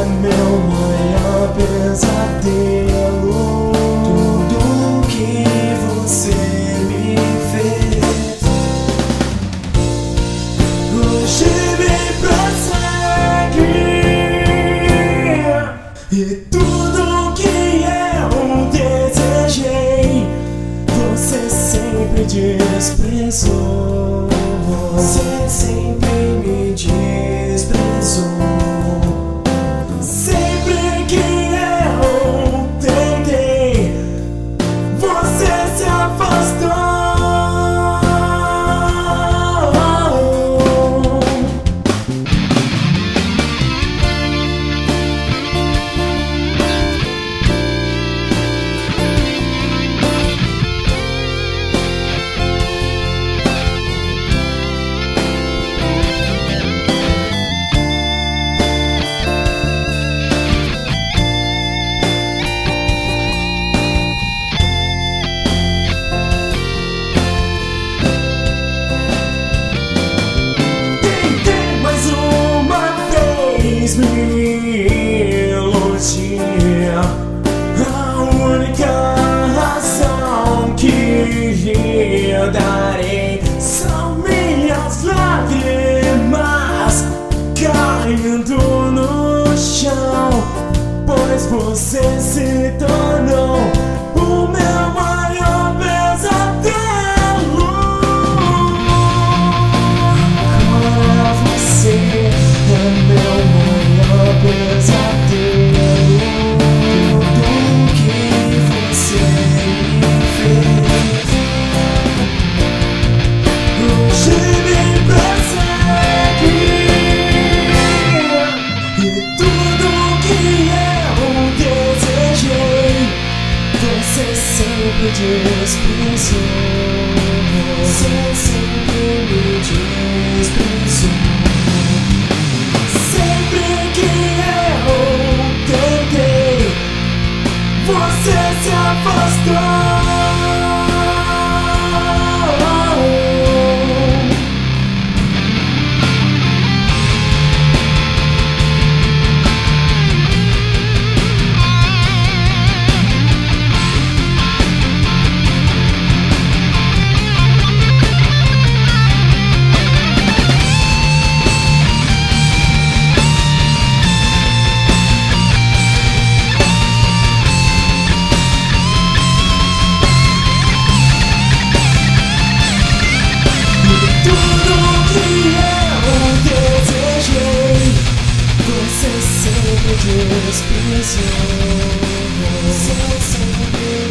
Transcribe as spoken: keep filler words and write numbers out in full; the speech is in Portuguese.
meu maior pesadelo. Tudo que você me fez hoje me persegue, e tudo que eu desejei você sempre desprezou. Você sempre me desprezou. Sempre que eu tentei, você se afastou. Me iludir, a única razão que lhe darei são minhas lágrimas caindo no chão, pois você se tornou o meu maior pesadelo. Agora você é meu pesadelo. Tudo que você me fez hoje me persegue, e tudo que eu desejei você sempre desprezou. Você sempre me desprezou. Você se afastou. Desprezou. Você sempre